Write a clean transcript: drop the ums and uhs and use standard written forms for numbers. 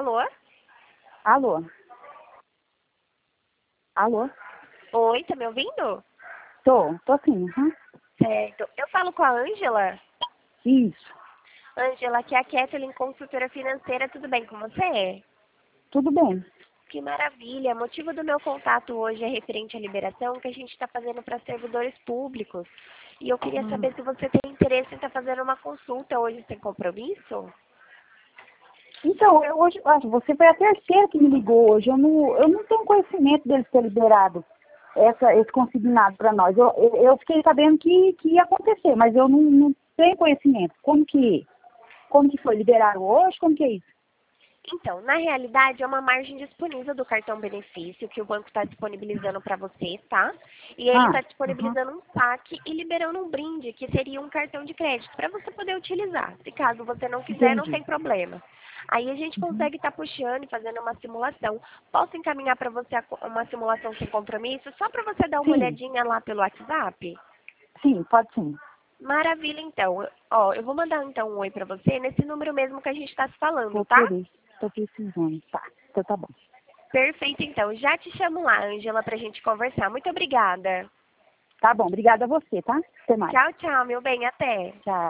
Alô? Alô? Alô? Oi, tá me ouvindo? Tô sim, Certo. Eu falo com a Ângela. Isso, Ângela, aqui é a Kathleen, consultora financeira. Tudo bem com você? tudo bem. Que maravilha. O motivo do meu contato hoje é referente à liberação que a gente está fazendo para servidores públicos. E eu queria saber se você tem interesse em estar fazendo uma consulta hoje sem compromisso? Então, eu hoje, você foi a terceira que me ligou hoje. Eu não tenho conhecimento deles ter liberado esse consignado para nós. Eu fiquei sabendo que ia acontecer, mas eu não tenho conhecimento. Como que foi? Liberaram hoje? Como que é isso? Então, na realidade, é uma margem disponível do cartão benefício que o banco está disponibilizando para você, tá? E ele está disponibilizando um saque e liberando um brinde, que seria um cartão de crédito, para você poder utilizar. Se caso você não quiser, não Entendi. tem problema. Aí a gente consegue estar puxando e fazendo uma simulação. Posso encaminhar para você uma simulação sem compromisso, só para você dar uma Sim, olhadinha lá pelo WhatsApp? sim, pode sim. Maravilha, então. Ó, eu vou mandar então um oi para você nesse número mesmo que a gente está se falando, Vou tá? querer. Tô precisando. Tá, então tá bom. Perfeito, então. Já te chamo lá, Ângela, pra gente conversar. Muito obrigada. Tá bom, obrigada a você, tá? Até mais. Tchau, tchau, meu bem. Até. Tchau.